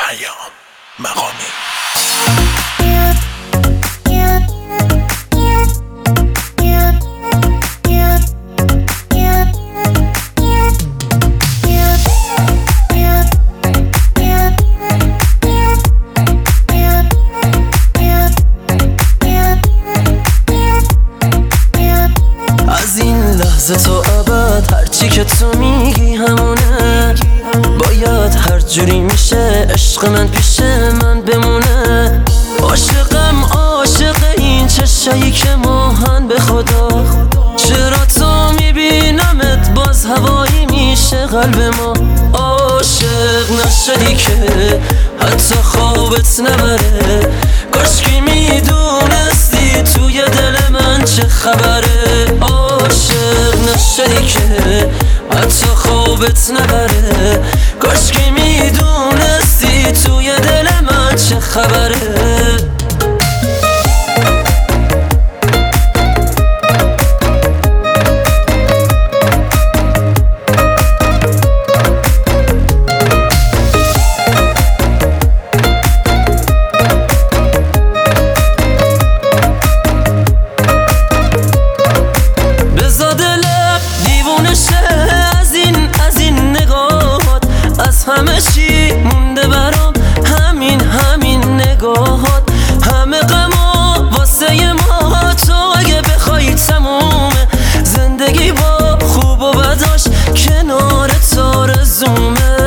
پیام مقامی. از این لحظه تا ابد هرچی که تو میگی همونه، باید هر جوری میشه عشق من پیش من بمونه. عاشقم عاشق این چشایی که ماهن به خدا، چرا تا میبینمت باز هوایی میشه قلب ما. عاشق نشدی که حتی خوابت نبره، کاشکی میدونستی توی دل من چه خبره. عاشق نشدی که حتی خوابت نبره، کاشکی میدونستی توی دل من چه خبره. همه چی مونده برام، همین نگاهات، همه غما واسه ما. تو اگه بخوای تمومه زندگی با خوب و بداش کنار آرزومه.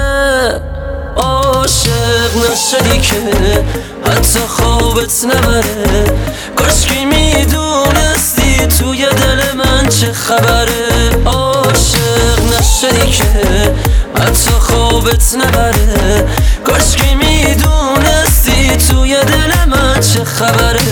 عاشق نشدی که حتی خوابت نبره، کاشکی میدونستی توی دل من چه خبره. عاشق نشدی که حتی خوابت نبره، کاشکی میدونستی توی دل من چه خبره.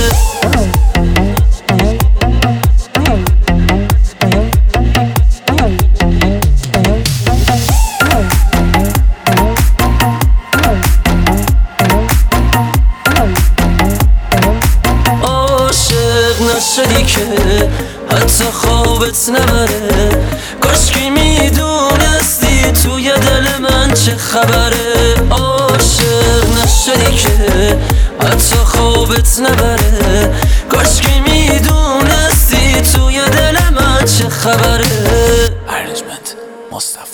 نشدی که حتی خوابت نبره، کاشکی میدونستی توی دل من چه خبره. عاشق نشدی که حتی خوابت نبره، کاشکی میدونستی توی دل من چه خبره. ارنجمنت مصطفی.